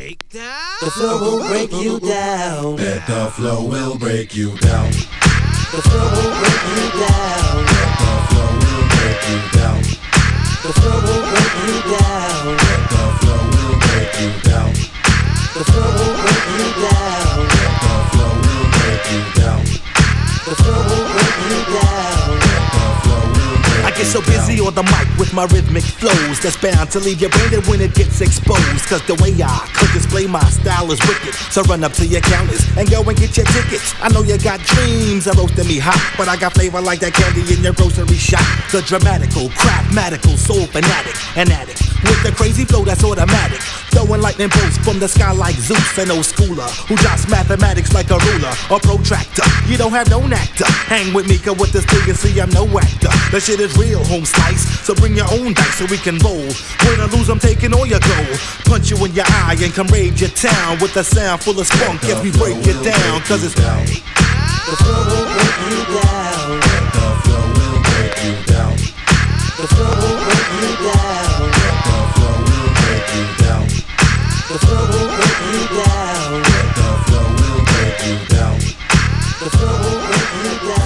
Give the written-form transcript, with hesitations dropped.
breakdown. The flow will break you down. Let the flow will break you down. The flow will break you down. Let the flow will break you down. The flow will break you down. Let the flow will break you down. The flow will break you down. Let the flow will break you down. The flow will break you down. Let the flow will break I get so busy on the mic with my rhythmic flows that's bound to leave you branded when it gets exposed. Cause the way I could display my style is wicked. So run up to your counters and go and get your tickets. I know you got dreams of roasting me hot, but I got flavor like that candy in your grocery shop. The dramatical, craftmatical, soul fanatic, an addict with the crazy flow that's automatic. Throwing lightning bolts from the sky like Zeus, an old schooler who drops mathematics like a ruler or protractor. You don't have no nectar. Hang with me, cause with this thing you see I'm no actor. The shit is real, home slice. So bring your own dice so we can roll. Win or lose, I'm taking all your gold. Punch you in your eye and come raid your town with a sound full of spunk as we break it down. Cause it's down. The flow will break you down. Let the flow will break you down. The flow will break you down. Let the flow will break you down. The flow will break you down. Let the flow will break you down. The flow will break you down.